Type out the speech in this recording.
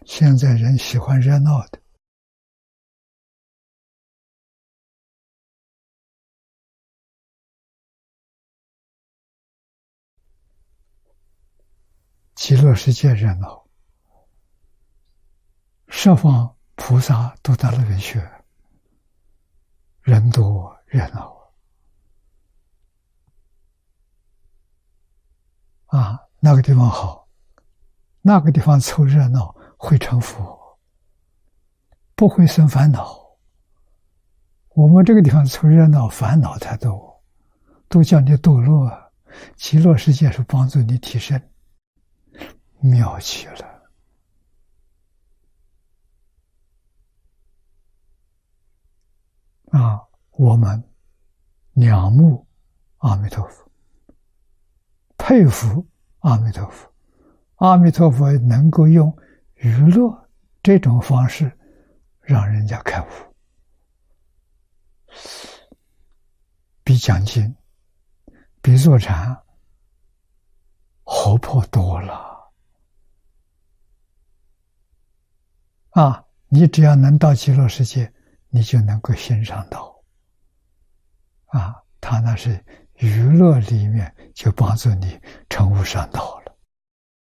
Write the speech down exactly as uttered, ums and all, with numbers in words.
现在人喜欢热闹的，极乐世界热闹，十方菩萨都到那边去，人多热闹啊！那个地方好，那个地方凑热闹会成佛，不会生烦恼。我们这个地方凑热闹，烦恼太多，都叫你堕落。极乐世界是帮助你提升，妙极了啊！我们仰慕阿弥陀佛，佩服阿弥陀佛。阿弥陀佛能够用娱乐这种方式让人家开悟，比讲经比坐禅活泼多了啊！你只要能到极乐世界，你就能够欣赏到啊！他那是娱乐里面就帮助你成悟上道了。